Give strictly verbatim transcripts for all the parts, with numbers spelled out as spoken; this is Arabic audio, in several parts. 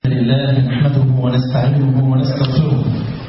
لله نحمده ونستعينه ونستغفره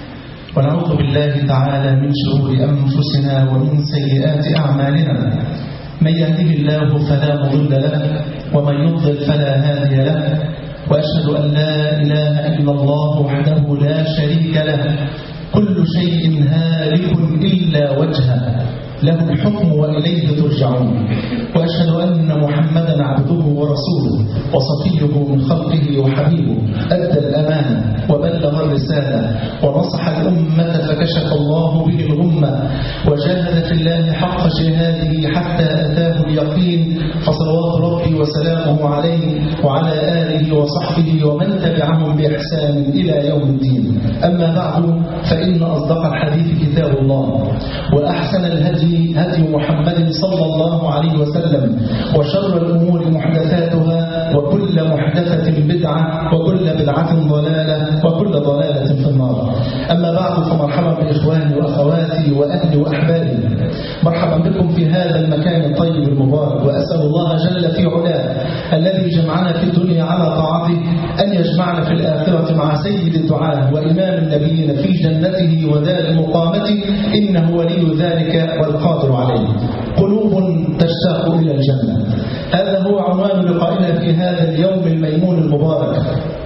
ونعوذ بالله تعالى من شرور أنفسنا ومن سيئات أعمالنا. من يهده الله فلا مضل له ومن يضلل فلا هادي له، وأشهد أن لا إله إلا الله وحده لا شريك له، كل شيء هالك إلا وجهه، له الحكم وإليه ترجعون. وأشهد أن محمدا عبده ورسوله وصفيه من خلقه وحبيبه، أدى الأمانة وبلغ الرسالة ونصح الأمة فكشف الله به الغمة، وجاهد في الله حق جهاده حتى أتاه اليقين، فصلوات ربي وسلامه عليه وعلى آله وصحبه ومن تبعهم بإحسان إلى يوم الدين. أما بعد، فإن أصدق الحديث كتاب الله، وأحسن الهدي هدي محمد صلى الله عليه وسلم، وشر الأمور محدثاتها، وكل محدثة بدعة، وكل بدعة ضلالة، وكل ضلالة في النار. أما بعد، فمرحبا بإخواني وأخواتي وأهلي وأحبابي، مرحبا بكم في هذا المكان الطيب المبارك، وأسأل الله جل في علاه الذي جمعنا في الدنيا على طاعته أن يجمعنا في الآخرة مع سيد الدعاء وإمام النبيين في جنته ودار مقامته، إنه ولي ذلك والقادر عليه. قلوب تشتاق إلى الجنة، هذا هو عنوان لقائنا في هذا اليوم الميمون المبارك.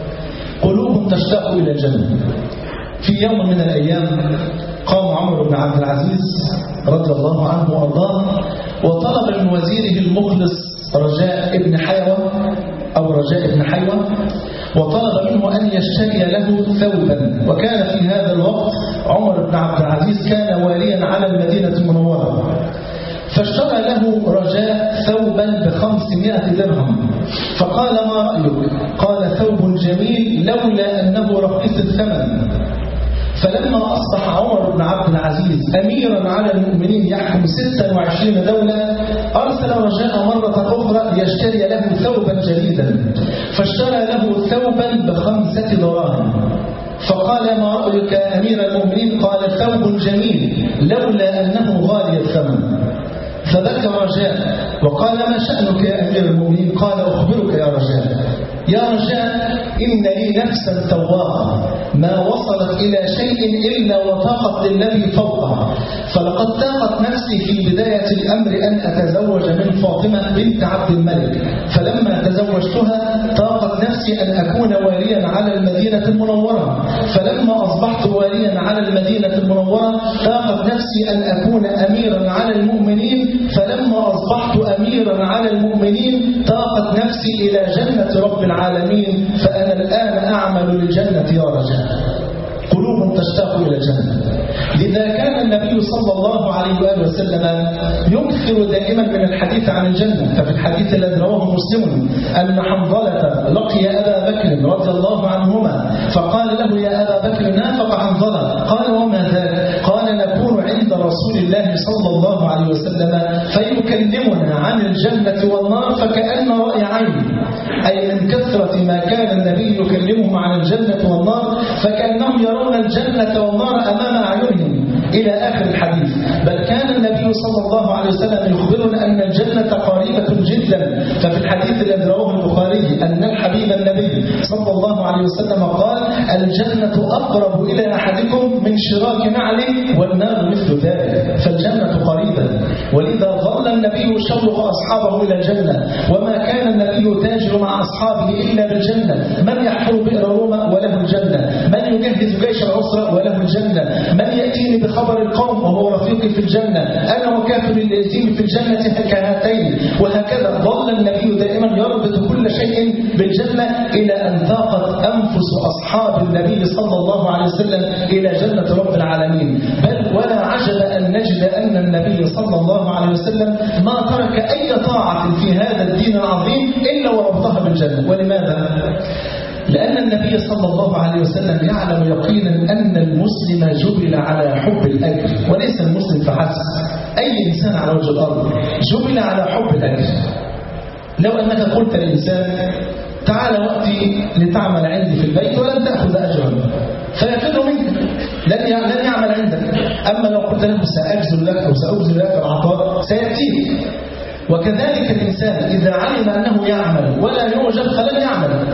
قلوب تشتاق إلى الجنة. في يوم من الأيام قام عمر بن عبد العزيز رضي الله عنه وأرضاه وطلب من وزيره المخلص رجاء ابن حيوة أو رجاء ابن حيوة، وطلب منه أن يشتري له ثوبا. وكان في هذا الوقت عمر بن عبد العزيز كان واليا على المدينة المنورة، فاشترى له رجاء ثوبا بخمسمائة درهم. فقال: ما رأيك؟ قال: ثوب جميل لولا أنه رخيص الثمن. فلما أصبح عمر بن عبد العزيز أميرا على المؤمنين يحكم ستة وعشرين دولة، أرسل رجاء مرة أخرى ليشتري له ثوبا جديدا، فاشترى له ثوبا بخمسة دراهم. فقال: ما رأيك يا أمير المؤمنين؟ قال: ثوب جميل لولا أنه غالي الثمن. فبكى رجاء وقال: ما شأنك يا أمير المؤمنين؟ قال: أخبرك يا رجاء يا رجاء إن لي نفسا تواقة ما وصلت إلى شيء إلا وطاقت للذي فوقها، فلقد طاقت نفسي في بداية الأمر أن أتزوج من فاطمة بنت عبد الملك، فلما تزوجتها طاقت نفسي أن أكون واليا على المدينة المنورة، فلما أصبحت واليا على المدينة المنورة طاقت نفسي أن أكون أميرا على المؤمنين، فلما أصبحت أميرا على المؤمنين طاقت نفسي إلى جنة رب العالمين، فأنا الآن أعمل للجنة يا رجاء. قلوب تشتاق إلى الجنة. لذا كان النبي صلى الله عليه وآله وسلم يكثر دائما من الحديث عن الجنة. ففي الحديث الذي رواه مسلم أن حنظلة لقي أبا بكر رضي الله عنهما فقال له: يا أبا بكر نافق حنظلة. قال: وما ذاك؟ قال: نكون عند رسول الله صلى الله عليه وسلم فيكلمنا عن الجنة والنار فكأن رأي عين، أي من كثرة ما كان النبي يكلمهم عن الجنة والنار فكأنهم يرون الجنة والنار أمام أعينهم إلى آخر الحديث. بل كان النبي صلى الله عليه وسلم يخبرنا أن الجنة قريبة جدا. ففي الحديث الذي رواه البخاري أن الحبيب النبي صلى الله عليه وسلم قال: الجنة أقرب إلى أحدكم من شراك نعله والنار مثل ذلك. فالجنة قريبة، ولذا ظل النبي يشوق أصحابه إلى الجنة، وما كان النبي تاجر مع أصحابه إلا بالجنة. من يحفر بئر روما وله الجنة، من يجهز جيش العسرة وله الجنة، من يأتيني بخبر القوم وهو رفيقي في الجنة، أنا وكافر اليتيم في الجنة كهاتين. وهكذا ظل النبي دائما يربط كل شيء بالجنة إلى أن ذاقت أنفس أصحاب النبي صلى الله عليه وسلم إلى جنة رب العالمين. بل ولا عجب أن نجد أن النبي صلى الله عليه وسلم ما ترك أي طاعة في هذا الدين العظيم إلا وربطها بالجنة. ولماذا؟ لأن النبي صلى الله عليه وسلم يعلم يقينا أن المسلم جبل على حب الأجر، وليس المسلم فحسب. أي إنسان على وجه الأرض جبل على حب الأجر. لو أنك قلت للإنسان: تعال وقتي لتعمل عندي في البيت ولن تأخذ أجرا، فيفر منك، لن لن يعمل عندك. أما لو قلت له: سأجزل لك أو سأبذل لك العطاء، سيأتيك. وكذلك الإنسان إذا علم أنه يعمل ولا يوجد فلن يعمل.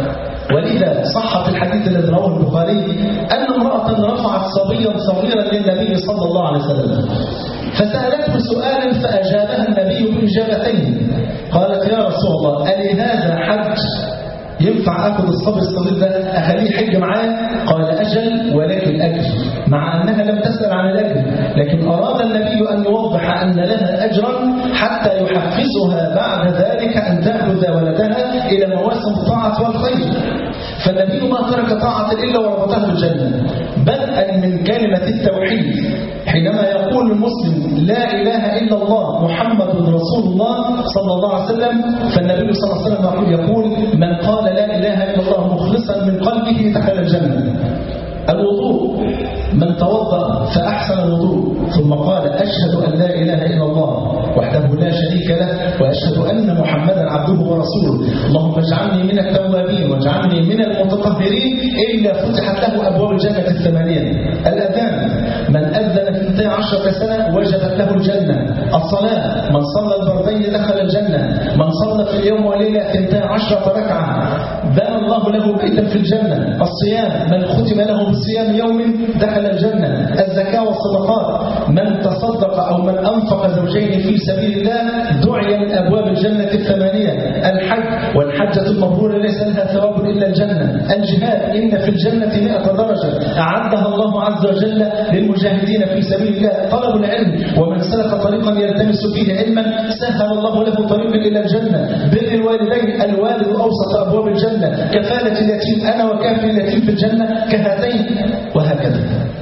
ولذا صح في الحديث الذي رواه البخاري أن امرأة رفعت صبيا صغيرا للنبي صلى الله عليه وسلم، فسألته سؤالا فأجابها النبي بإجابتين. قالت: يا رسول الله، ألي هذا حج؟ ينفع أخذ الصبي الصغير ده أخليه حج معايا؟ قال: أجل، ولكن أجر، مع أنها لم تسأل عن الأجر، لكن أراد النبي أن يوضح أن لها أجرا حتى يحفزها بعد ذلك أن تأخذ ولدها إلى مواسم الطاعة والخير. فالنبي ما ترك طاعة إلا وربطها بالجنة، بدءا من كلمة التوحيد حينما يقول المسلم: لا إله إلا الله محمد رسول الله صلى الله عليه وسلم، فالنبي صلى الله عليه وسلم يقول: من قال لا إله إلا الله مخلصا من قلبه دخل الجنة. الوضوء: من توضأ فأحسن الوضوء ثم قال: أشهد أن لا إله إلا الله وحده لا شريك له وأشهد أن محمدا عبده ورسوله، اللهم اجعلني من التوابين واجعلني من المتطهرين، إلا فتحت له أبواب الجنة الثمانية. الأذان: من أذن في اثنتي عشرة سنة وجبت له الجنة. الصلاة: من صلى البردين دخل الجنة. من صلى في اليوم وليلة اثنتي عشرة ركعة بنى الله له بيتا في الجنة. الصيام: من ختم له بصيام يوم دخل الجنة. الزكاة والصدقات: من تصدق أو من أنفق زوجين في سبيل الله دعي من أبواب الجنة الثمانية. الحج: والحجة المبرورة ليس لها ثواب إلا الجنة. الجهاد: إن في الجنة مئة درجة أعدها الله عز وجل للمجاهدين في سبيل الله. طلب العلم: ومن سلك طريقا يلتمس فيه علما سهل الله له طريقا إلى الجنة. بر الوالدين: الوالد أوسط أبواب الجنة. كفالة اليتيم: أنا وكافل اليتيم في الجنة كهاتين. وهكذا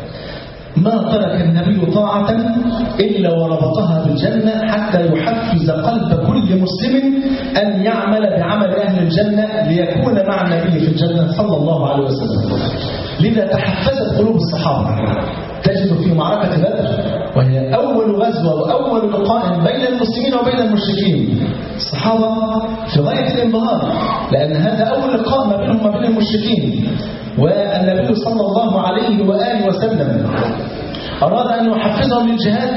ما ترك النبي طاعة إلا وربطها بالجنة حتى يحفز قلب كل مسلم أن يعمل بعمل أهل الجنة ليكون مع النبي في الجنة صلى الله عليه وسلم. لذا تحفزت قلوب الصحابة. تجد في معركة بدر، وهي أول غزوة وأول لقاء بين المسلمين وبين المشركين، الصحابة في غاية الانبهار، لأن هذا أول لقاء ما بينهم وبين المشركين، والنبي صلى الله عليه وآله وسلم أراد أن يحفزهم للجهاد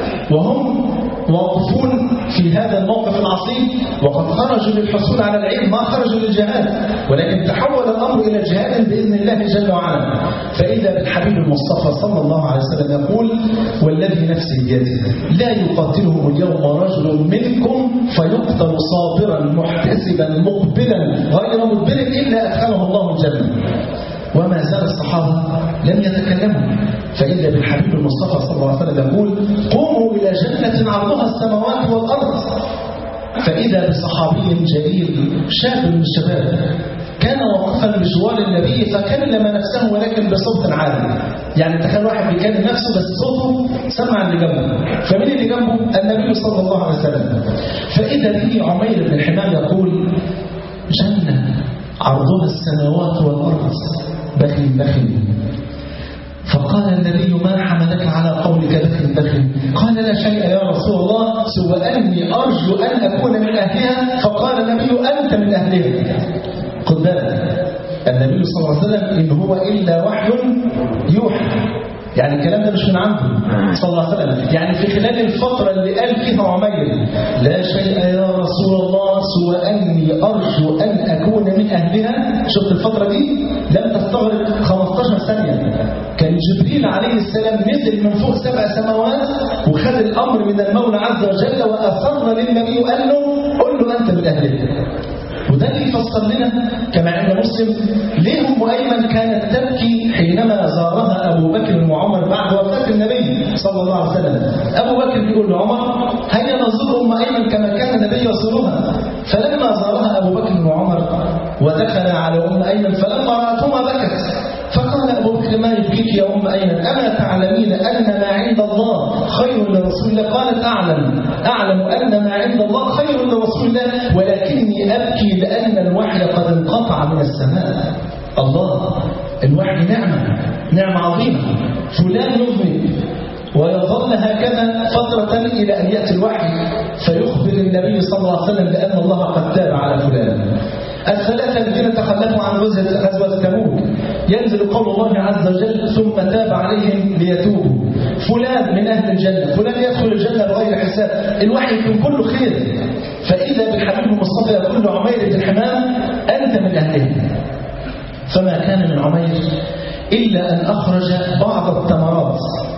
وهم واقفون في هذا الموقف العصيب، وقد خرجوا للحصول على العلم، ما خرجوا للجهاد، ولكن تحول الأمر إلى جهاد بإذن الله جل وعلا. فإذا بالحبيب المصطفى صلى الله عليه وسلم يقول: والذي نفسي بيده لا يقاتلهم اليوم رجل منكم فيقتل صابرا محتسبا مقبلا غير مدبر إلا أدخله الله الجنة. وما زال الصحابة لم يتكلموا، فإذا بالحبيب المصطفى صلى الله عليه وسلم يقول: قوموا إلى جنة عرضها السماوات والأرض. فإذا بصحابي جليل شاب من الشباب كان واقفا بجوار النبي فكلم نفسه ولكن بصوت عالي. يعني تخيل واحد بيكلم نفسه بس صوته سمع اللي جنبه. فمن اللي جنبه؟ النبي صلى الله عليه وسلم. فإذا به عمير بن حمام يقول: جنة عرضها السماوات والأرض بخل بخل. فقال النبي: ما حملك على قولك بخل بخل؟ قال: لا شيء يا رسول الله سوى أني أرجو أن أكون من أهلها. فقال النبي: أنت من أهلها. خد بالك، النبي صلى الله عليه وسلم إن هو إلا وحي يوحى، يعني الكلام ده مش من عنده صلى الله عليه وسلم. يعني في خلال الفترة اللي قال فيها عمير لا شيء يا رسول الله سوى أني أرجو أن أكون من أهلها، شفت الفترة دي لم تستغرق خمستاشر ثانية. كان جبريل عليه السلام نزل من فوق سبع سماوات وخد الأمر من المولى عز وجل وأصر للنبي وقال له: قل له أنت من أهلها. وده اللي يفسر لنا كما عند مسلم ليه أم أيمن كانت تبكي حينما زارها أبو بكر وعمر بعد وفاة النبي صلى الله عليه وسلم. أبو بكر بيقول لعمر: هيا نزور أم أيمن كما كان النبي يزورها. فلما زارها أبو بكر وعمر ودخل على أم أيمن فلما رأتهما بكت. فقال أبو بكر: ما يبكيك يا أم أيمن؟ أما تعلمين أن ما عند الله خير لرسول الله؟ قالت: أعلم أعلم أن ما عند الله خير لرسول الله، ولكني أبكي لأن الوحي قد انقطع من السماء. الله، الوحي نعمة نعمة عظيمة. فلان يذنب ويظل هكذا فترة إلى أن يأتي الوحي فيخبر النبي صلى الله عليه وسلم بأن الله قد تاب على فلان. الثلاثة الذين تخلفوا عن غزوة تبوك ينزل قول الله عز وجل: ثم تاب عليهم ليتوبوا. فلان من أهل الجنة، فلان يدخل الجنة بغير حساب. الوحي يكون كله خير. فإذا بالحبيب المصطفى يقول عمير بن حمام: أنت من أهله. فما كان من عمير إلا أن أخرج بعض التمرات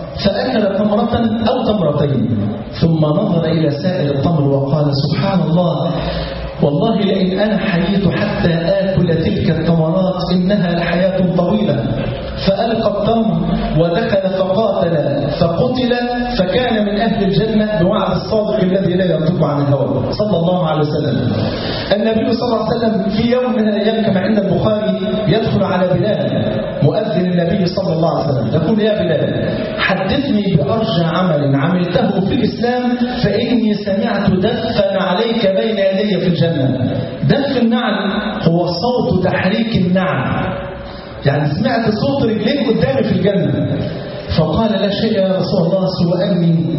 فأكل تمرة أو تمرتين ثم نظر إلى سائر التمر وقال سبحان الله والله لئن أنا حييت حتى آكل تلك التمرات إنها لحياة طويلة. فألقى التمر ودخل فقاتل فقتل فكان من أهل الجنة بوعد الصادق الذي لا ينطق عن الهوى صلى الله عليه وسلم. النبي صلى الله عليه وسلم في يوم من الأيام كما عند البخاري يدخل على بلال مؤذن النبي صلى الله عليه وسلم يقول يا بلال حدثني بأرجى عمل عملته في الإسلام فإني سمعت دفا عليك بين يدي في الجنة. دف النعل هو صوت تحريك النعل، يعني سمعت صوت رجليك قدامي في الجنة. فقال لا شيء يا رسول الله سوى أني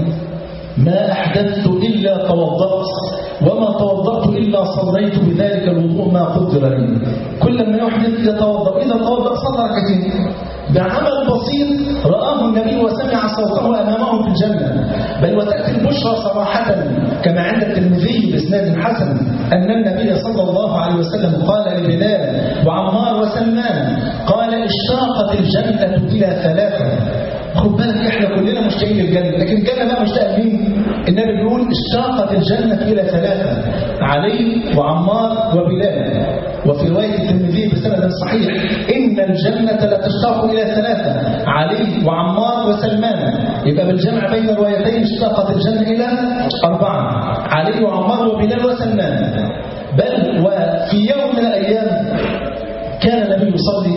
ما أحدثت إلا توضأت وما توضأت إلا صليت بذلك الوضوء ما قدر لي. كل ما يحدث يتوضأ إذا توضأ صلى ركعتين بعمل بسيط رآه النبي وسمع صوته أمامه في الجنة. بل وتأتي البشرى صراحة كما عند الترمذي بإسناد حسن أن النبي صلى الله عليه وسلم قال لبلال وعمار وسلمان قال اشتاقت الجنة إلى ثلاثة. خد بالك احنا كلنا مشتاقين للجنة، لكن الجنة لا مشتاق مين؟ النبي بيقول اشتاقت الجنة إلى ثلاثة علي وعمار وبلال. وفي رواية الترمذي بسند صحيح إن الجنة لا تشتاق إلى ثلاثة علي وعمار وسلمان. يبقى بالجمع بين الروايتين اشتاقت الجنة إلى أربعة علي وعمار وبلال وسلمان. بل وفي يوم من الأيام كان النبي يصلي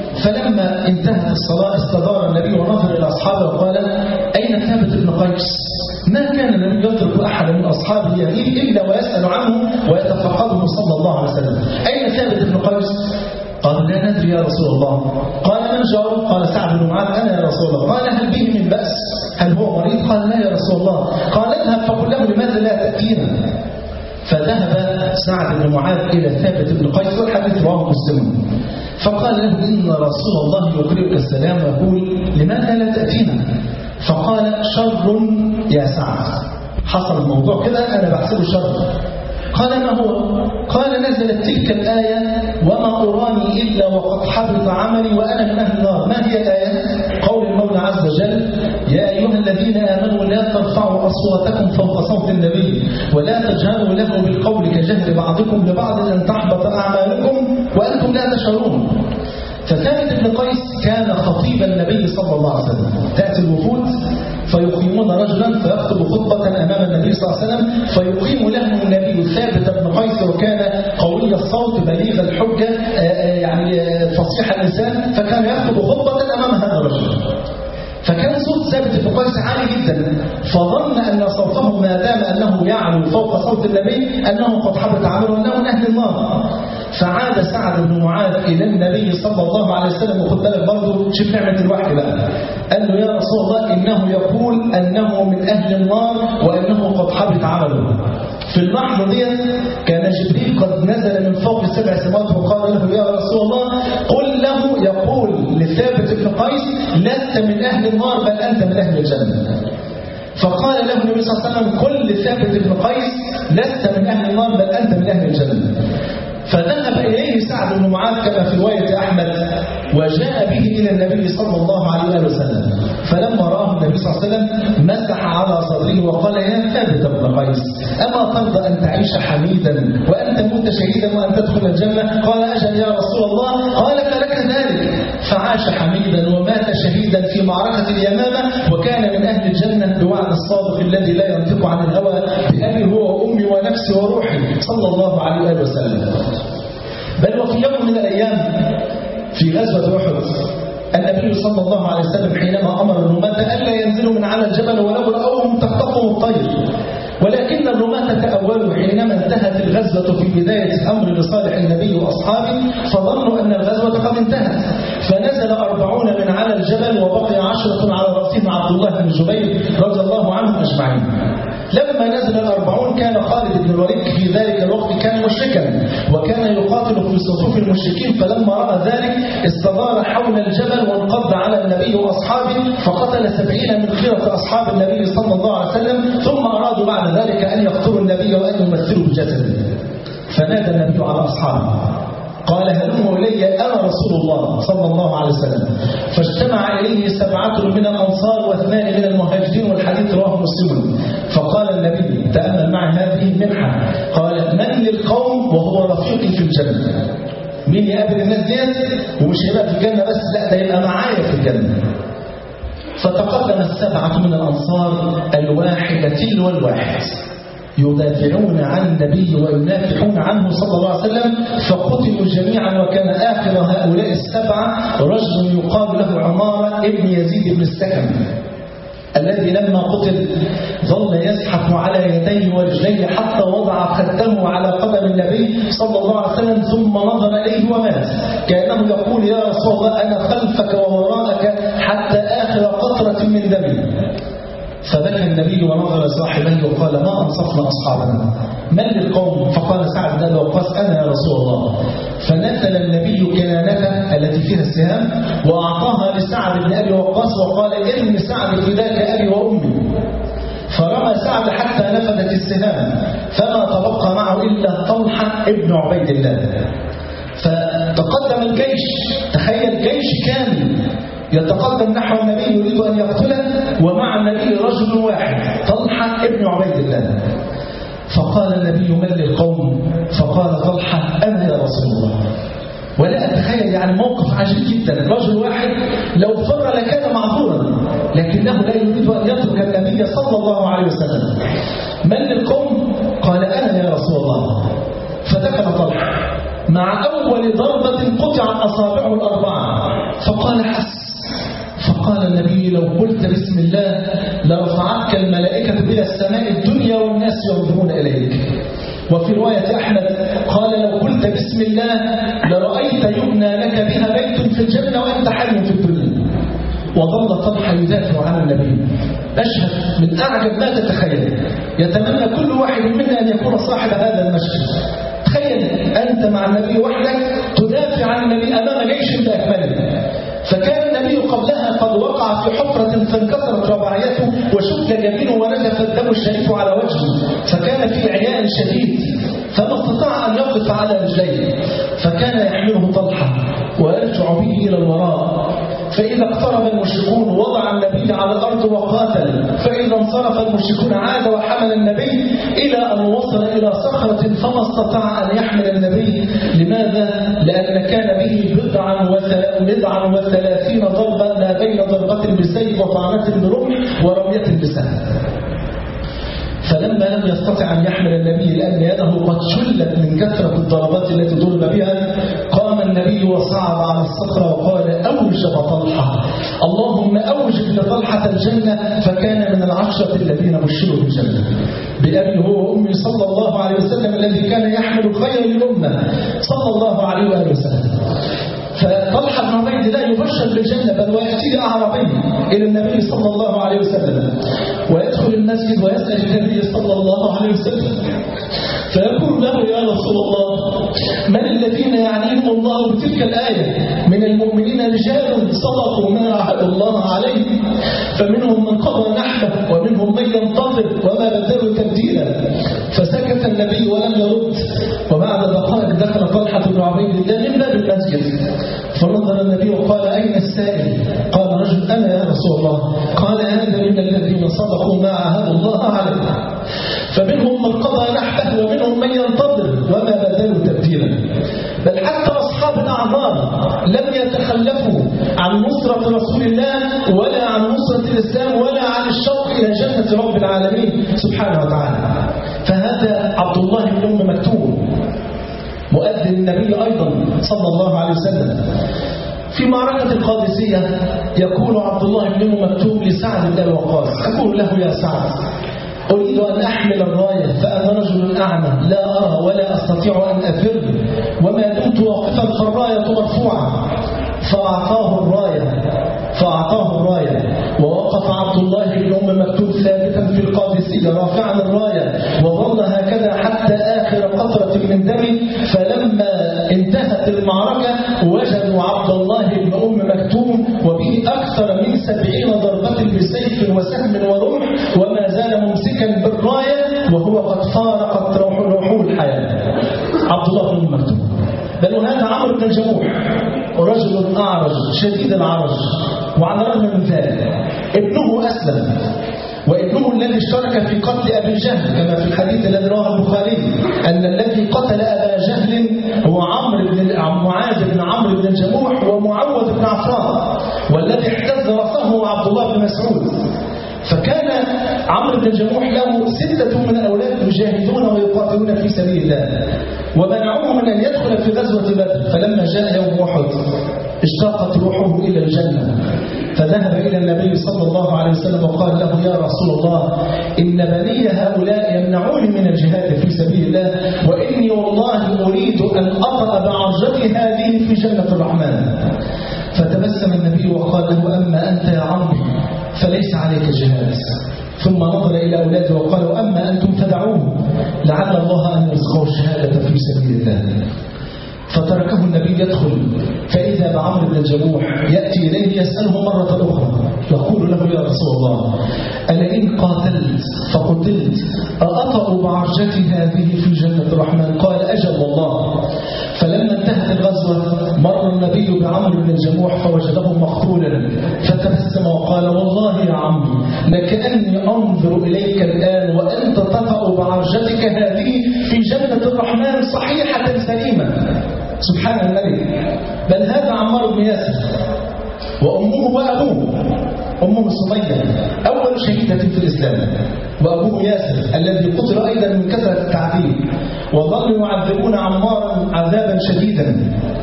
فلما انتهت الصلاة استدار النبي ونظر إلى أصحابه وقال أين ثابت بن قيس؟ ما كان النبي يترك أحد من أصحابه يغيب إلا ويسأل عنه ويتفقده صلى الله عليه وسلم. أين ثابت بن قيس؟ قال لا ندري يا رسول الله. قال من جاء؟ قال سعد بن معاذ. أنا يا رسول الله. قال هل به من بأس؟ هل هو مريض؟ قال لا يا رسول الله. قال اذهب فقل له لماذا لا تأتينا؟ فذهب سعد بن معاذ إلى ثابت بن قيس والحديث رواه مسلم فقال له إن رسول الله يقرئك السلام ويقول لماذا لا تأتينا؟ فقال شر يا سعد. حصل الموضوع كده أنا بحسبه شر. قال ما هو؟ قال نزلت تلك الآية وما أراني إلا وقد حبط عملي وأنا من أهل النار. ما هي الآية؟ قول المولى عز وجل يا أيها الذين آمنوا لا ترفعوا أصواتكم فوق صوت النبي ولا تجهروا له بالقول كجهر بعضكم لبعض أن تحبط أعمالكم وأنتم لا تشعرون. فثابت بن قيس كان خطيب النبي صلى الله عليه وسلم. تأتي الوفود فيقيمون رجلا فيخطب خطبة أمام النبي صلى الله عليه وسلم فيقيم له النبي ثابت بن قيس وكان قوي الصوت بليغ الحجة يعني فصيح اللسان فكان يخطب خطبة أمام هذا الرجل. فكان صوت ثابت بن قيس عالي جدا فظن أن صوته ما دام أنه يعلو فوق صوت النبي أنه قد حبط عمله وأنه من أهل النار. فعاد سعد بن معاذ إلى النبي صلى الله عليه وسلم وخد بالك برضه شوف نعمة الوحي بقى. قال له يا رسول الله إنه يقول أنه من أهل النار وأنه قد حبط عمله. في اللحظة دي كان جبريل قد نزل من فوق السبع سماوات وقال له يا رسول الله قل له يقول لثابت بن قيس لست من أهل النار بل أنت من أهل الجنة. فقال له النبي صلى الله عليه وسلم قل لثابت بن قيس لست من أهل النار بل أنت من أهل الجنة. فذهب إليه سعد بن معاذ كما في رواية أحمد وجاء به إلى النبي صلى الله عليه وسلم. فلما رآه النبي صلى الله عليه وسلم مسح على صدره وقال يا ثابت بن قيس أما ترضى أن تعيش حميدا وأن تموت شهيدا وأن تدخل الجنة؟ قال أجل يا رسول الله. قال فلك ذلك. فعاش حميدا ومات شهيدا في معركة اليمامة وكان من أهل الجنة بوعد الصادق الذي لا ينطق عن الهوى بأبي هو وأمي ونفسي وروحي صلى الله عليه وسلم. بل وفي يوم من الأيام في غزوة أحد النبي صلى الله عليه وسلم حينما أمر الرماة ألا ينزلوا من على الجبل ولو رأوهم تخطفهم الطير ولكن الرماة تأولوا حينما انتهت الغزوة في بداية الأمر لصالح النبي وأصحابه فظنوا أن الغزوة قد انتهت فنزل أربعون من على الجبل وبقي عشرة على رأسهم عبد الله بن جبير رضي الله عنهم أجمعين. لما نزل الأربعون كان خالد بن الوليد في ذلك الوقت كان مشركا وكان يقاتل في صفوف المشركين فلما رأى ذلك استدار حول الجبل وانقض على النبي وأصحابه فقتل سبعين من خيرة أصحاب النبي صلى الله عليه وسلم ثم أرادوا بعد ذلك أن يقتلوا النبي وأن يمثلوا بجسده. فنادى النبي على أصحابه قال هلموا إلي أنا رسول الله صلى الله عليه وسلم. فاجتمع إليه سبعة من الأنصار واثنان من المهاجرين، والحديث رواه مسلم. فقال النبي تأمل معي هذه المنحة، قال من للقوم وهو رفيقي في الجنة. مين يقابل الناس ديت ومش هيبقى في الجنة بس، لا ده يبقى معايا في الجنة. فتقدم السبعة من الأنصار الواحد تلو الواحد يدافعون عن النبي وينافحون عنه صلى الله عليه وسلم، فقتلوا جميعا. وكان آخر هؤلاء السبعة رجل يقال له عمارة ابن يزيد بن السكن، الذي لما قتل ظل يزحف على يديه ورجليه حتى وضع خده على قدم النبي صلى الله عليه وسلم، ثم نظر إليه ومات، كأنه يقول يا رسول الله أنا خلفك ووراءك حتى آخر قطرة من دمي. فبكى النبي ونظر صاحبه وقال ما أنصفنا أصحابنا، من للقوم؟ فقال سعد بن أبي وقاص أنا يا رسول الله. فنزل النبي كنانته التي فيها السهام وأعطاها لسعد بن أبي وقاص وقال ارمي سعد فداك أبي وأمي. فرمى سعد حتى نفذت السهام، فما تبقى معه إلا طلحة ابن عبيد الله. فتقدم الجيش، تخيل جيش كامل يتقدم نحو النبي يريد أن يقتله، ومع النبي رجل واحد طلحة ابن عبيد الله. فقال النبي من للقوم؟ فقال طلحة أنا يا رسول الله. ولا أتخيل يعني موقف عجيب جدا، رجل واحد لو فر لكان معذورا، لكنه لا يريد أن يترك النبي صلى الله عليه وسلم. من للقوم؟ قال أنا يا رسول الله. فدخل طلحة مع أول ضربة قطعت أصابعه الأربعة، فقال حس. فقال النبي لو قلت بسم الله لرفعتك الملائكة إلى السماء الدنيا والناس ينظرون إليك. وفي رواية أحمد قال لو قلت بسم الله لرأيت يبنى لك بها بيت في الجنة وأنت حي في الدنيا. وظل طلحة يدافع عن النبي. أشهد من أعجب ما تتخيل، يتمنى كل واحد منا أن يكون صاحب هذا المشهد. تخيل أنت مع النبي وحدك تدافع عن النبي أمام جيش بأكمله. فكان النبي قبلها قد وقع في حفرة فانكسرت رباعيته وشك جبينه ونزف الدم الشريف على وجهه، فكان في عياء شديد فما استطاع أن يقف على رجليه. فكان يحمله طلحة ويرجع به إلى الوراء، فإذا اقترب المشركون وضع النبي على الأرض وقاتل، فإذا انصرف المشركون عاد وحمل النبي إلى أن وصل إلى صخرة فما استطاع أن يحمل النبي. لماذا؟ لأن كان به بضعا بضعا وثلاثين ضربا ما بين ضربة بسيف وطعنة برمح ورمية بسهم. فلما لم يستطع أن يحمل النبي لأن يده قد شلت من كثرة الضربات التي ضرب بها، قام النبي وصعد على الصخرة وقال أوجب طلحة، اللهم أوجب لطلحة الجنة. فكان من العشرة الذين بشروا بالجنة بأبي هو وأمي صلى الله عليه وسلم، الذي كان يحمل خير الأمة صلى الله عليه وآله وسلم. فطلحة بن عبيد الله يبشر بالجنة، بل ويأتي أعرابي إلى النبي صلى الله عليه وسلم ويدخل المسجد ويسأل النبي صلى الله عليه وسلم، فيقول له يا رسول الله من الذين يعنيهم الله بتلك الآية؟ من المؤمنين رجال صدقوا ما عهدوا الله عليه، فمنهم من قضى نحبه ومنهم من ينتظر وما بدلوا تبديلا. فسكت النبي ولم يرد. وبعد دقائق دخل طلحة بن عبيد الله من باب المسجد، فنظر النبي وقال أين السائل؟ قال رجل أنا يا رسول الله. قال هذا من الذين صدقوا ما عهدوا الله عليه، فمنهم من قضى نحبه ومنهم من ينتظر وما بدلوا تبديلا. بل حتى أصحاب الأعذار لم يتخلفوا عن نصرة رسول الله ولا عن نصرة الإسلام ولا عن الشوق إلى جنة رب العالمين سبحانه وتعالى. فهذا عبد الله بن أم مكتوم مؤذن النبي أيضا صلى الله عليه وسلم. في معركة القادسية يقول عبد الله بن أم مكتوم لسعد بن أبي وقاص، أقول له يا سعد أريد أن أحمل الراية فأنا رجل أعمى لا أرى ولا أستطيع أن أفر، وما دمت واقفا فالراية مرفوعة. فأعطاه الراية فأعطاه الراية ووقف عبد الله بن أم مكتوم ثابتا في القادسية رافعا الراية، وظل هكذا حتى آخر قطرة من دمه. فلما انتهت المعركة وجدوا عبد الله بن أم مكتوم وبه أكثر من سبعين ضربة بسيف وسهم ورمح، وما زال ممسكا بالراية وهو قد فارقت روحه الحياة. عبد الله بن أم مكتوم. بل هذا الجموح رجل أعرج شديد العرج، وعلى الرغم من ذلك ابنه أسلم، وابنه الذي اشترك في قتل أبي جهل كما في الحديث الذي رواه البخاري أن الذي قتل أبا جهل هو عمرو بن معاذ بن عمرو بن الجموح ومعوذ بن عفراء، والذي احتز رأسه هو عبد الله بن مسعود. فكان عمرو بن الجموح له ستة من الأولاد يجاهدون ويقاتلون في سبيل الله، ومنعوه من أن يدخل في غزوة بدر. فلما جاء يوم أحد اشتاقت روحه إلى الجنة، فذهب إلى النبي صلى الله عليه وسلم وقال له: يا رسول الله، إن بني هؤلاء يمنعوني من الجهاد في سبيل الله، وإني والله أريد أن أطأ بعرجتي هذه في جنة الرحمن. فتبسم النبي وقال له: أما أنت يا عمرو فليس عليك جهاد. ثم نظر إلى أولاده وقال: أما أنتم فدعوه لعل الله أن يرزقه الشهادة في سبيل الله. فتركه النبي يدخل، فإذا بعمرو بن الجموح يأتي إليه يسأله مرة أخرى يقول له: يا رسول الله، ألئن قاتلت فقتلت أأطأ بعرجتي هذه في جنة الرحمن؟ قال: أجل والله. فلما انتهت الغزوة مر النبي بعمرو بن الجموح فوجده مقتولا، فتبسم وقال: والله يا عمرو، لكأني أنظر إليك الآن وأنت تطأ بعرجتك هذه في جنة الرحمن صحيحة سليمة. سبحان الملك. بل هذا عمار بن ياسر وأمه وأبوه، أمه سمية أول شهيدة في الإسلام، وأبوه ياسر الذي قتل أيضا من كثرة التعذيب، وظلوا يعذبون عمارا عذابا شديدا.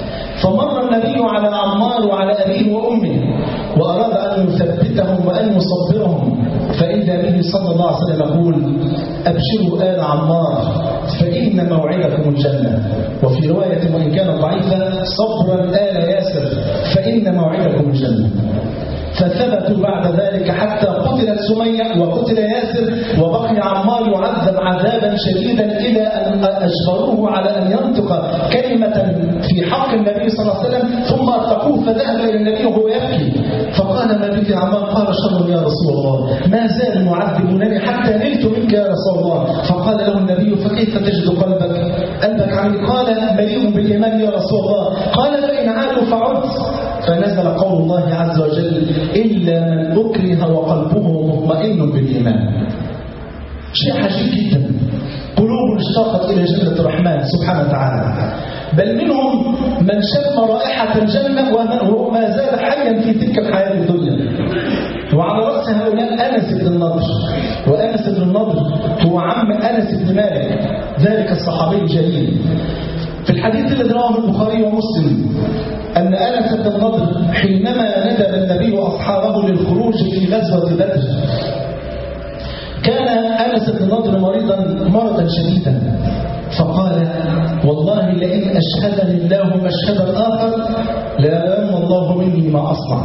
فمر النبي على عمار وعلى أبيه وأمه وأراد أن يثبتهم وأن يصبرهم، فإذا به صلى الله عليه وسلم يقول: أبشروا آل عمار فإن موعدكم الجنة. وفي رواية وإن كانت ضعيفة: صبرا آل ياسر فإن موعدكم الجنة. فثبتوا بعد ذلك حتى قتلت سمية وقتل ياسر، وبقي عمار يعذب عذابا شديدا إلى أن أجبروه على أن ينطق كلمة في حق النبي صلى الله عليه وسلم، ثم أطلقوه فذهب إلى النبي وهو يبكي، فقال: ما بك يا عمار؟ قال: شر يا رسول الله، ما زال معذبونني حتى نلت منك يا رسول الله. فقال له النبي: فكيف تجد قلبك؟ قلبك عميق. قال: مليء بالإيمان يا رسول الله. قال: فإن عادوا فعدت. فنزل قول الله عز وجل: إلا من أكره وقلبه مطمئن بالإيمان. شيء عجيب جدا، قلوب اشتاقت إلى جنة الرحمن سبحانه وتعالى، بل منهم من شم رائحة الجنة وما زال حيا في تلك الحياة الدنيا. وعلى رأس هؤلاء أنس بن النضر، وأنس بن النضر هو عم أنس بن مالك ذلك الصحابي الجليل. في الحديث الذي رواه البخاري ومسلم أن أنس بن النضر حينما ندب النبي وأصحابه للخروج في غزوة بدر، كان أنس بن النضر مريضا مرضا شديدا، فقال: والله لئن أشهدني الله مشهدا آخر لا يرم الله مني ما أصنع.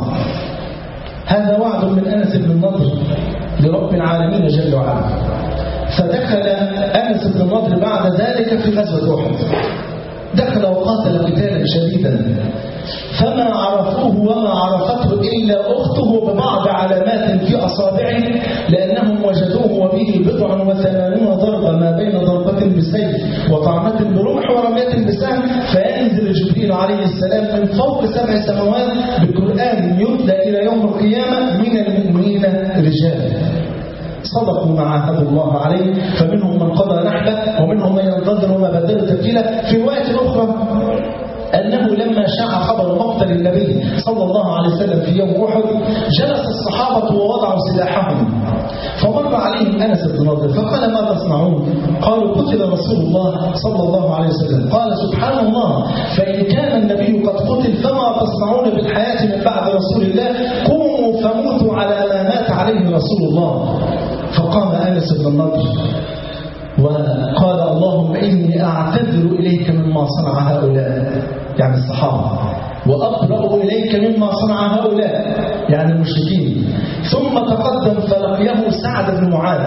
هذا وعد من أنس بن النضر لرب العالمين جل وعلا. فدخل أنس بن النضر بعد ذلك في غزوة أحد، دخل وقاتل قتالا شديدا، فما عرفوه وما عرفته إلا أخته ببعض علامات في أصابعه، لأنهم وجدوه وبه بضع وثمانون ضربة ما بين ضربة بسيف وطعنة برمح ورمية بسهم، فينزل جبريل عليه السلام من فوق سبع سماوات بالقرآن يتلى إلى يوم القيامة: من المؤمنين رجال صدقوا ما عاهدوا الله عليه، فمنهم من قضى نحبه ومنهم من ينتظر وما بدلوا تبديلا. في رواية أخرى أنه لما شاع خبر مقتل النبي صلى الله عليه وسلم في يوم أحد، جلس الصحابة ووضعوا سلاحهم، فمر عليهم أنس بن النضر فقال: ما تصنعون؟ قالوا: قتل رسول الله صلى الله عليه وسلم. قال: سبحان الله، فإن كان النبي قد قتل فما تصنعون بالحياة من بعد رسول الله؟ قوموا فموتوا على ما مات عليه رسول الله. فقام أنس بن النضر وقال: اللهم إني أعتذر إليك مما صنع هؤلاء، يعني الصحابة، وأبرأ إليك مما صنع هؤلاء، يعني المشركين. ثم تقدم فلقيه سعد بن معاذ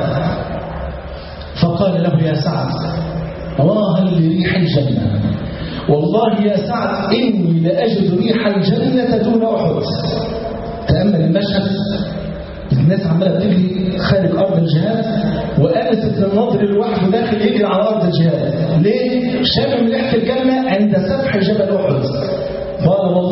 فقال له: يا سعد، واها لريح الجنة، والله يا سعد إني لأجد ريح الجنة دون أحد. تأمل المشهد، الناس عمالة تجري خارج أرض الجهاد، وأنس بن النضر لوحده داخل يجري على أرض الجهاد. ليه؟ شام ريحة الجنة عند سفح جبل أحد.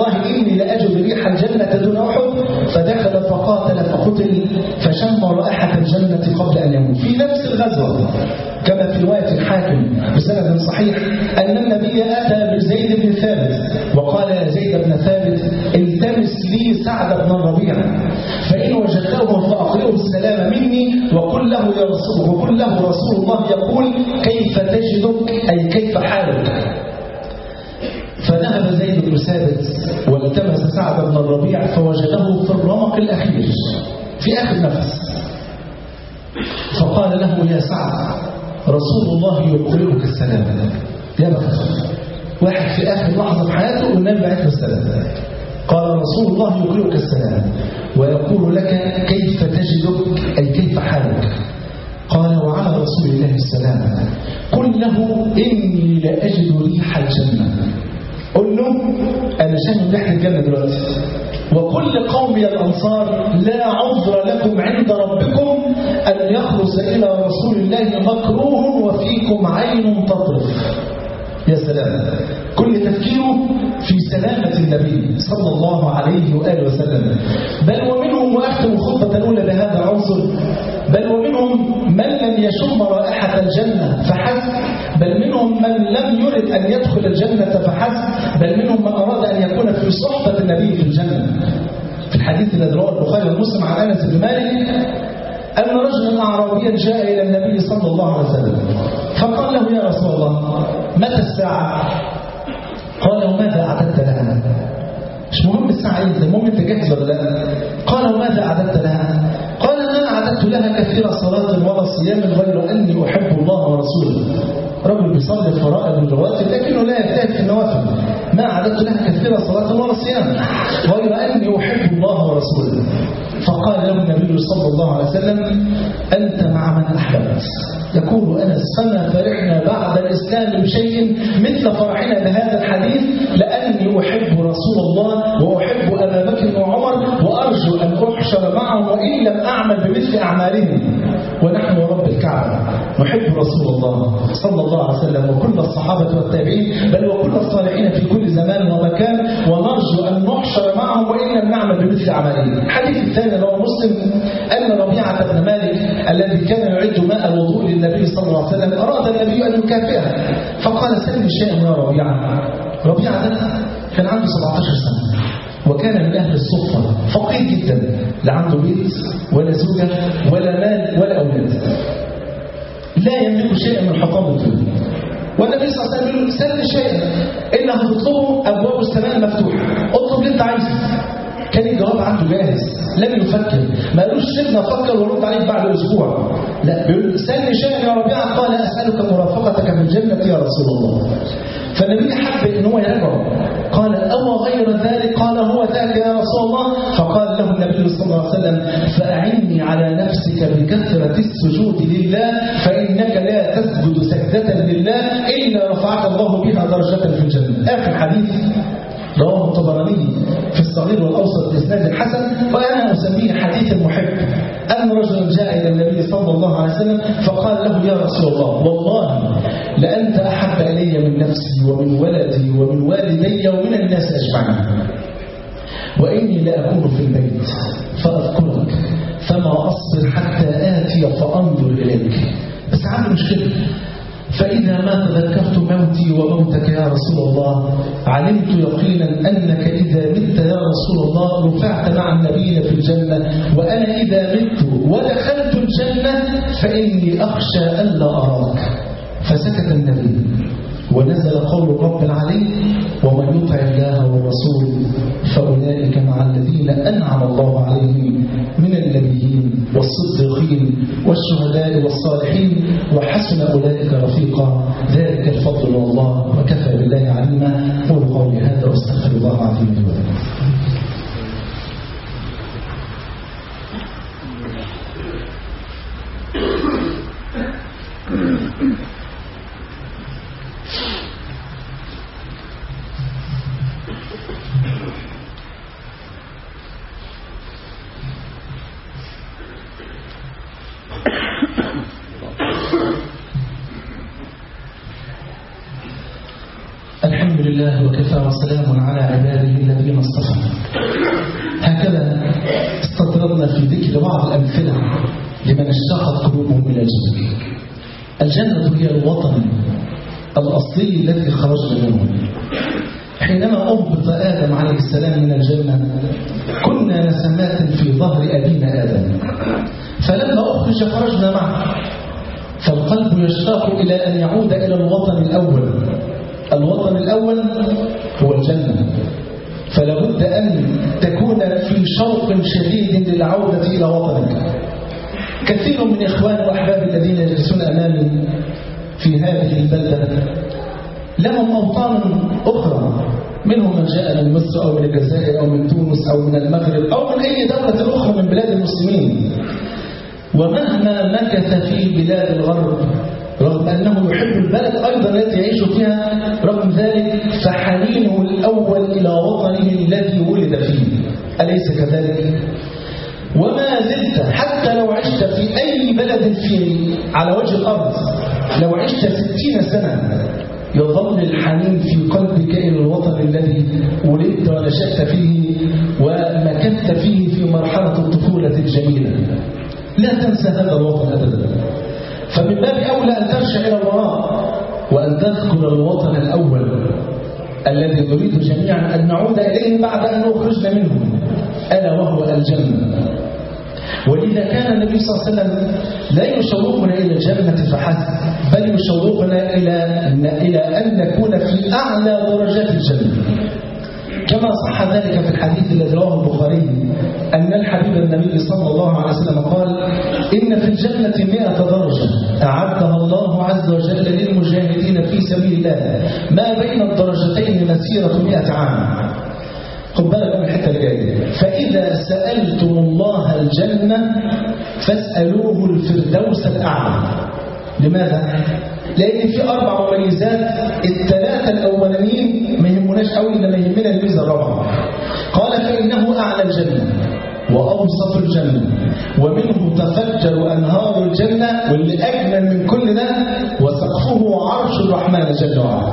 والله إني لأجد ريح الجنة دون أحد، فدخل فقاتل فقتل فشم رائحة الجنة قبل أن يموت. في نفس الغزوة كما في رواية الحاكم بسند صحيح أن النبي أتى بزيد بن ثابت وقال يا زيد بن ثابت التمس لي سعد بن الربيع فإن وجدته فأقرئه السلام مني وقل له يا رسول وقل له رسول الله يقول كيف تجدك أي كيف حالك. فذهب زيد بن ثابت والتمس سعد بن الربيع فوجده في الرمق الأخير في آخر نفس، فقال له يا سعد رسول الله يقرئك السلام. يا بخت واحد في آخر لحظة في حياته والنبي عليه السلام قال رسول الله يقرئك السلام ويقول لك كيف تجدك أي كيف حالك. قال وعلى رسول الله السلام قل له إني لأجد ريح الجنة. قل له أنا شامم ريحة الجنة دلوقتي. وكل قوم الأنصار لا عذر لكم عند ربكم أن يخلص إلى رسول الله مكروه وفيكم عين تطرف. يا سلام، كل تفكيره في سلامة النبي صلى الله عليه وآله وسلم. بل ومنهم وأختم الخطبة الأولى بهذا العنصر بل ومنهم من لم يشم رائحة الجنة فحسب، بل منهم من لم يرد أن يدخل الجنة فحسب، بل منهم من أراد أن يكون في صحبة النبي في الجنة. في الحديث الذي رواه البخاري ومسلم عن أنس بن مالك أن رجلا أعرابيا جاء إلى النبي صلى الله عليه وسلم فقال له يا رسول الله متى الساعة؟ قال وماذا أعددت لها؟ مش مهم الساعة إيه، المهم أنت جاهز ولا لا؟ قال وماذا أعددت لها؟ قال ما أعددت لها كثير صلاة ولا صيام غير أني أحب الله ورسوله. رجل بيصلي الفرائض والرواتب لكنه لا يجتهد في النوافل. ما أعددت لها كثير صلاة ولا صيام غير أني أحب الله ورسوله. فقال له النبي صلى الله عليه وسلم أنت مع من أحببت. يقول أنس فما فرحنا بعد الإسلام بشيء مثل فرحنا بهذا الحديث لأني أحب رسول الله وأحب أبا بكر وعمر وأرجو أن أحشر معهم وإن لم أعمل بمثل أعمالهم ونحن رب الكعبة نحب رسول الله صلى الله عليه وسلم وكل الصحابة والتابعين بل وكل الصالحين في كل زمان ومكان ونرجو أن نحشر معهم وإن لم نعمل بمثل أعمالهم. الحديث الثاني رواه مسلم أن ربيعة بن مالك الذي كان يعد ماء الوضوء للنبي صلى الله عليه وسلم أراد النبي أن يكافئه فقال سلم شيئا يا ربيعة. ربيعة ده كان عنده سبعة عشر سنة وكان من أهل الصفة فقير جدا لا عنده بيت ولا زوجة ولا مال ولا أولاد لا يملك شيئا من حطام الدنيا. والنبي صلى الله عليه وسلم يقول سل شيئا إلا هتطلبه أبواب السماء مفتوحة اطلب اللي أنت عايزه. كان الجواب عنده جاهز لم يفكر ما قالوش سيبنا افكر ورد عليك بعد اسبوع لا بيقول سل شيئا يا ربيعة قال أسألك مرافقتك في الجنة يا رسول الله. فالنبي حب ان هو يرجع قال أو غير ذلك قال هو ذاك يا رسول الله. فقال له النبي صلى الله عليه وسلم فأعني على نفسك بكثرة السجود لله فإنك لا تسجد سجدة لله إلا رفعك الله بها درجة في الجنة. آخر حديث رواه الطبراني في الصغير والأوسط بإسناد الحسن وأنا أسميه حديث المحب. أن رجلا جاء إلى النبي صلى الله عليه وسلم فقال له يا رسول الله والله لأنت أحب إلي من نفسي ومن ولدي ومن والدي ومن الناس أجمعين وإني لأكون في البيت فأذكرك فما أصبر حتى آتي فأنظر إليك بس عندي مشكلة فإذا ما تذكرت موتي وموتك يا رسول الله علمت يقينا أنك إذا مت يا رسول الله رفعت مع النبيين في الجنة وأنا إذا مت ودخلت الجنة فإني أخشى ألا أراك. فسكت النبي ونزل قول الرب العلي ومن يطع الله والرسول فأولئك مع الذين أنعم الله عليهم من النبيين والصديقين والشهداء والصالحين وحسن أولئك رفيقا ذلك الفضل من الله وكفى بالله عليما. قولوا قولي هذا واستغفر الله العظيم لي ولكم. الحمد لله وكفى وسلام على عباده الذين الذين اصطفى. هكذا استطردنا في ذكر بعض الأمثلة لمن اشتاقت قلوبهم إلى الجنة. الجنة هي الوطن الأصلي الذي خرجنا منه. حينما أهبط آدم عليه السلام من الجنة كنا نسمات في ظهر أبينا آدم، فلما أخرج خرجنا معه، فالقلب يشتاق إلى أن يعود إلى الوطن الأول. الوطن الأول هو الجنة، فلا بد أن تكون في شوق شديد للعودة إلى وطنك. كثير من إخوان وأحباب الذين يجلسون أمامي في هذه البلدة لهم أوطان أخرى، منهم من جاء من مصر أو من الجزائر أو من تونس أو من المغرب أو من أي دولة أخرى من بلاد المسلمين، ومهما مكث في بلاد الغرب رغم أنه يحب البلد أيضا التي يعيش فيها، رغم ذلك فحنينه الأول إلى وطنه الذي ولد فيه، أليس كذلك؟ وما زلت حتى لو عشت في أي بلد في على وجه الأرض، لو عشت ستين سنة يظل الحنين في قلبك إلى الوطن الذي ولدت ونشأت فيه ومكثت فيه في مرحلة الطفولة الجميلة. لا تنسى هذا الوطن أبدا. فمن باب أولى أن ترجع إلى الوراء وأن تذكر الوطن الأول الذي نريد جميعا أن نعود إليه بعد أن نخرجنا منه، ألا وهو الجنة. ولذا كان النبي صلى الله عليه وسلم لا يشوقنا إلى الجنة فحسب، بل يشوقنا إلى إلى أن نكون في أعلى درجات الجنة، كما صح ذلك في الحديث الذي رواه البخاري أن الحبيب النبي صلى الله عليه وسلم قال: إن في الجنة مئة درجة أعدها الله عز وجل للمجاهدين في سبيل الله، ما بين الدرجتين مسيرة مئة عام. خد بالك من الحته اللي جايه. فإذا سألتم الله الجنة فاسألوه الفردوس الأعلى. لماذا؟ لأن في أربع مميزات، الثلاثة الأولانيين ما يهمناش قوي، إنما يهمنا الميزة الرابعة. قال: فإنه أعلى الجنة وأوسط الجنة ومنه تفجر أنهار الجنة، واللي أجمل من كل ده وسقفه عرش الرحمن جل وعلا.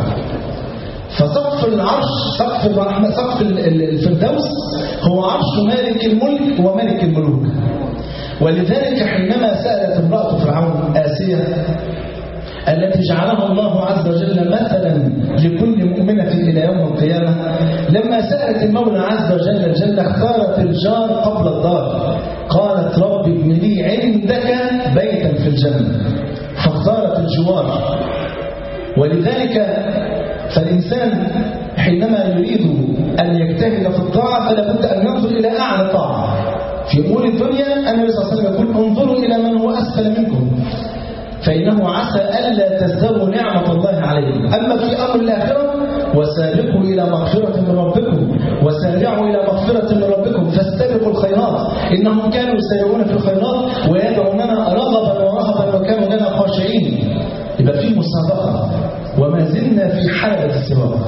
فسقف العرش، سقف الرحمة، سقف الفردوس هو عرش مالك الملك وملك الملوك. ولذلك حينما سألت امرأة فرعون آسيا التي جعلها الله عز وجل مثلا لكل مؤمنة إلى يوم القيامة، لما سألت المولى عز وجل الجنة اختارت الجار قبل الدار، قالت: رب ابن لي عندك بيتا في الجنة، فاختارت الجوار. ولذلك فالإنسان حينما يريد أن يجتهد في الطاعة فلا بد أن ينظر إلى أعلى طاعة. في أمور الدنيا النبي صلى الله عليه وسلم يقول: انظروا إلى من هو أسفل منكم فإنه عسى ألا تزدروا نعمة الله عليكم. أما في أمر الآخرة: وسابقوا إلى مغفرة من ربكم وسارعوا إلى مغفرة من ربكم فاستبقوا الخيرات إنهم كانوا يسارعون في الخيرات ويدعوننا رغبا ورهبا وكانوا لنا خاشعين. يبقى في مسابقة وما زلنا في حالة السباق،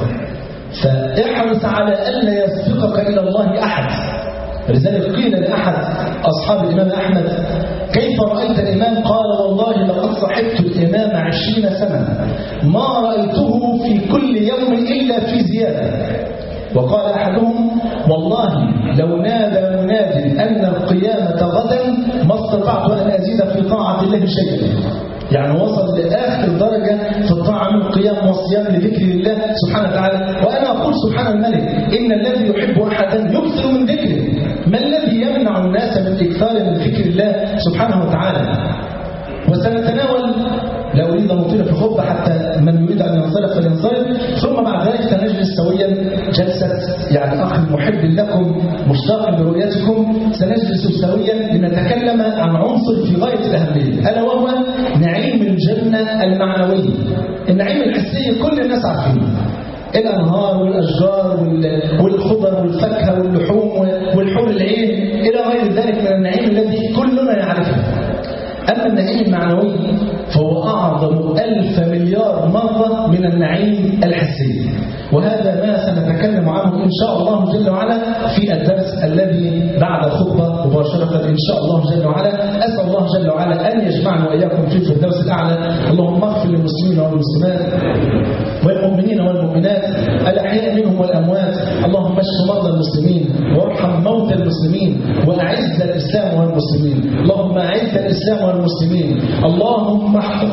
فاحرص على ألا يسبقك إلى الله أحد. لذلك قيل لأحد أصحاب الإمام أحمد: كيف رأيت الإمام؟ قال: والله لقد صحبت الإمام عشرين سنة ما رأيته في كل يوم إلا في زيادة. وقال أحدهم: والله لو نادى مناد أن القيامة غدا ما استطعت أن أزيد في طاعة الله شيئا. يعني وصل لآخر درجة في الطاعة من القيام والصيام لذكر الله سبحانه وتعالى. وأنا أقول سبحان الملك: إن الذي يحب أحدا يكثر من ذكره. ما الذي يمنع الناس من إكثار من ذكر الله سبحانه وتعالى؟ وسنتناول، لا أريد أن أطيل في الخطبة حتى من يريد أن ينصرف فلينصرف، ثم بعد ذلك سنجلس سويا جلسة يعني أخ محب لكم مشتاق لرؤيتكم، سنجلس سويا لنتكلم عن عنصر في غاية الأهمية، ألا وهو نعيم الجنة المعنوي. النعيم الحسي كل الناس عارفينه، الأنهار والأشجار والخضر والفاكهة واللحوم والحور العين إلى غير ذلك من النعيم الذي كلنا يعرفه. أما النعيم المعنوي فهو أعظم ألف مليار مرة من النعيم الحسي، وهذا ما سنتكلم عنه إن شاء الله جل وعلا في الدرس الذي بعد الخطبة مباشرة إن شاء الله جل وعلا. أسأل الله جل وعلا أن يجمعنا وإياكم في الفردوس الأعلى. اللهم اغفر للمسلمين والمسلمات والمؤمنين المؤمنين والمؤمنات الأحياء منهم والأموات. اللهم اشف مرضى المسلمين وارحم موتى المسلمين وأعز الإسلام والمسلمين. اللهم أعز الإسلام والمسلمين. اللهم احفظ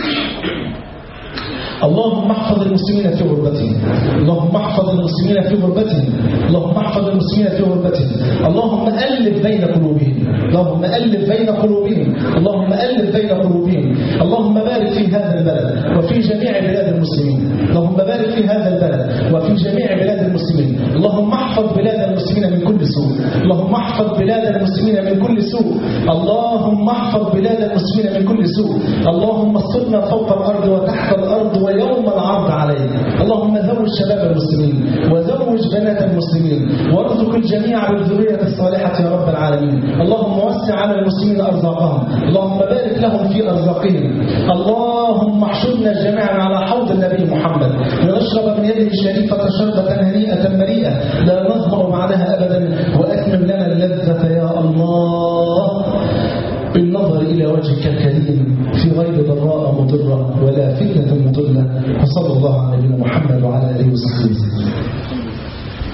اللهم احفظ المسلمين في غربتهم. اللهم احفظ المسلمين في غربتهم. اللهم احفظ المسلمين في غربتهم. اللهم ألف بين قلوبهم. اللهم ألف بين قلوبهم. اللهم ألف بين قلوبهم. اللهم بارك في هذا البلد وفي جميع بلاد المسلمين. اللهم بارك في هذا البلد وفي جميع بلاد المسلمين. اللهم احفظ بلاد المسلمين من كل سوء. اللهم احفظ بلاد المسلمين من كل سوء. اللهم احفظ بلاد المسلمين من كل سوء. اللهم استرنا فوق الأرض وتحت الأرض ويوم العرض عليك. اللهم زوج شباب المسلمين وزوج بنات المسلمين وارزق الجميع بالذرية الصالحة يا رب العالمين. اللهم وسع على المسلمين أرزاقهم. اللهم بارك لهم في أرزاقهم. اللهم احشرنا جميعا على حوض النبي محمد لنشرب من يده الشريفة شربة هنيئة مريئة لا نظمأ بعدها أبدا. وأتمم لنا اللذة يا الله بالنظر إلى وجهك الكريم في غير ضراء مضرة ولا فتنة مضلة. وصلى الله على نبينا محمد وعلى آله وصحبه وسلم.